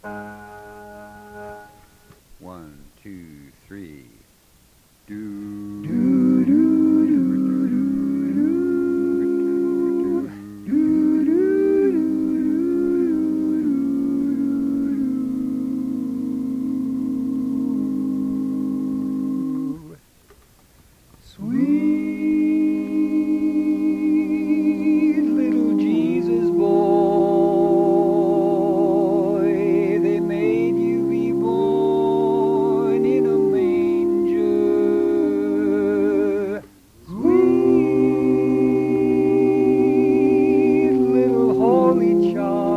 One, two, three. Do. Do, do, Sweet little Jesus boy, they made you be born in a manger. Sweet little holy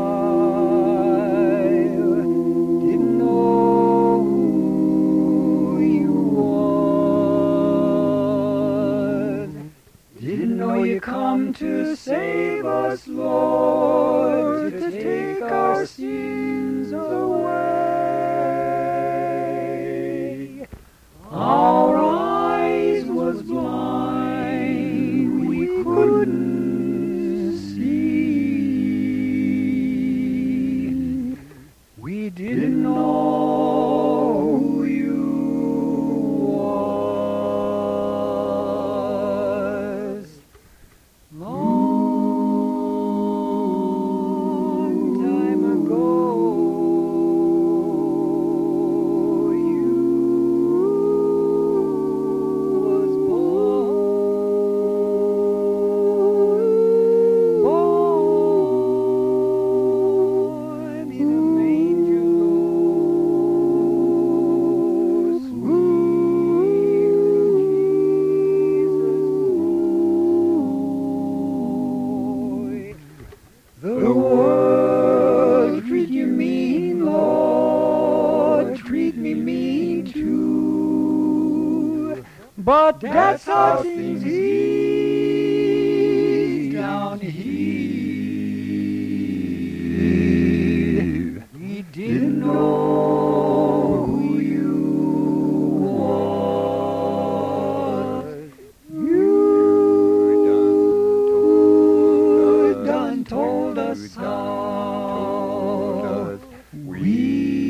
child, didn't know who you was. Didn't know you come to save us, Lord, to take our sins away. Our eyes was blind, we couldn't see. We didn't know who you was. Long time ago, you was born in a manger low. Sweet Jesus boy. The world treat you mean, Lord, treat me mean too. But that's how things is down here. We didn't know who you was. You done told us how we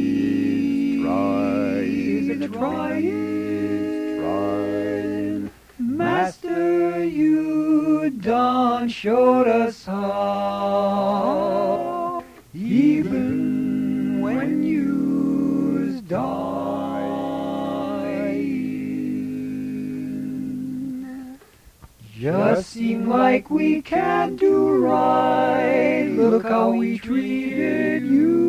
trying. Master, you done showed us how, even when you's dying. Just seem like we can't do right. Look how we treated you.